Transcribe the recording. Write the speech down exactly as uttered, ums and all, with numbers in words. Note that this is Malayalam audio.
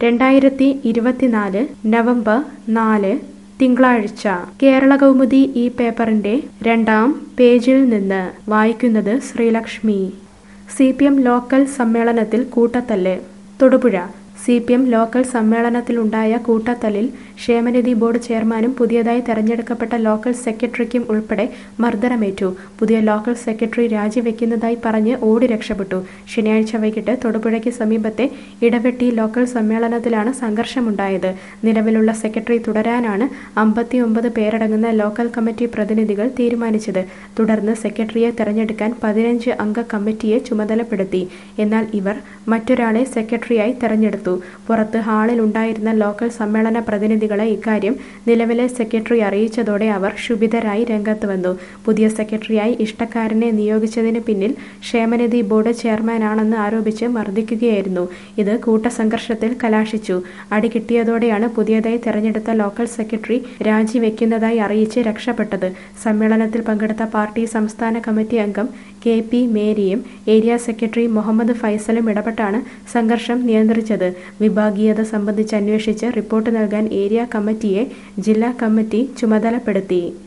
രണ്ടായിരത്തി ഇരുപത്തിനാല് നവംബർ നാല് തിങ്കളാഴ്ച കേരളകൗമുദി ഈ പേപ്പറിന്റെ രണ്ടാം പേജിൽ നിന്ന് വായിക്കുന്നത് Sreelakshmi. C P M local സമ്മേളനത്തിൽ കൂട്ടത്തല്ല്. Thodupuzha C P M local സമ്മേളനത്തിലുണ്ടായ കൂട്ടത്തല്ലിൽ ക്ഷേമനിധി ബോർഡ് ചെയർമാനും പുതിയതായി തെരഞ്ഞെടുക്കപ്പെട്ട ലോക്കൽ സെക്രട്ടറിക്കും ഉൾപ്പെടെ മർദ്ദനമേറ്റു. പുതിയ ലോക്കൽ സെക്രട്ടറി രാജിവെക്കുന്നതായി പറഞ്ഞ് ഓടി രക്ഷപ്പെട്ടു. ശനിയാഴ്ച വൈകിട്ട് തൊടുപുഴയ്ക്ക് സമീപത്തെ ഇടവെട്ടി ലോക്കൽ സമ്മേളനത്തിലാണ് സംഘർഷമുണ്ടായത്. നിലവിലുള്ള സെക്രട്ടറി തുടരാനാണ് അമ്പത്തിയൊമ്പത് പേരടങ്ങുന്ന ലോക്കൽ കമ്മിറ്റി പ്രതിനിധികൾ തീരുമാനിച്ചത്. തുടർന്ന് സെക്രട്ടറിയെ തെരഞ്ഞെടുക്കാൻ പതിനഞ്ച് അംഗ കമ്മിറ്റിയെ ചുമതലപ്പെടുത്തി. എന്നാൽ ഇവർ മറ്റൊരാളെ സെക്രട്ടറിയായി തെരഞ്ഞെടുത്തു. പുറത്ത് ഹാളിൽ ഉണ്ടായിരുന്ന ലോക്കൽ സമ്മേളന പ്രതിനിധികളെ ഇക്കാര്യം നിലവിലെ സെക്രട്ടറി അറിയിച്ചതോടെ അവർ ക്ഷുഭിതരായി രംഗത്ത് വന്നു. പുതിയ സെക്രട്ടറിയായി ഇഷ്ടക്കാരനെ നിയോഗിച്ചതിന് പിന്നിൽ ക്ഷേമനിധി ബോർഡ് ചെയർമാനാണെന്ന് ആരോപിച്ച് മർദ്ദിക്കുകയായിരുന്നു. ഇത് കൂട്ടസംഘർഷത്തിൽ കലാശിച്ചു. അടി കിട്ടിയതോടെയാണ് പുതിയതായി തെരഞ്ഞെടുത്ത ലോക്കൽ സെക്രട്ടറി രാജിവെക്കുന്നതായി അറിയിച്ച് രക്ഷപ്പെട്ടത്. സമ്മേളനത്തിൽ പങ്കെടുത്ത പാർട്ടി സംസ്ഥാന കമ്മിറ്റി അംഗം കെ പി മേരിയും ഏരിയ സെക്രട്ടറി മുഹമ്മദ് ഫൈസലും ഇടപെട്ടാണ് സംഘർഷം നിയന്ത്രിച്ചത്. വിഭാഗീയത സംബന്ധിച്ച് അന്വേഷിച്ച് റിപ്പോർട്ട് നൽകാൻ ഏരിയ കമ്മിറ്റിയെ ജില്ലാ കമ്മിറ്റി ചുമതലപ്പെടുത്തി.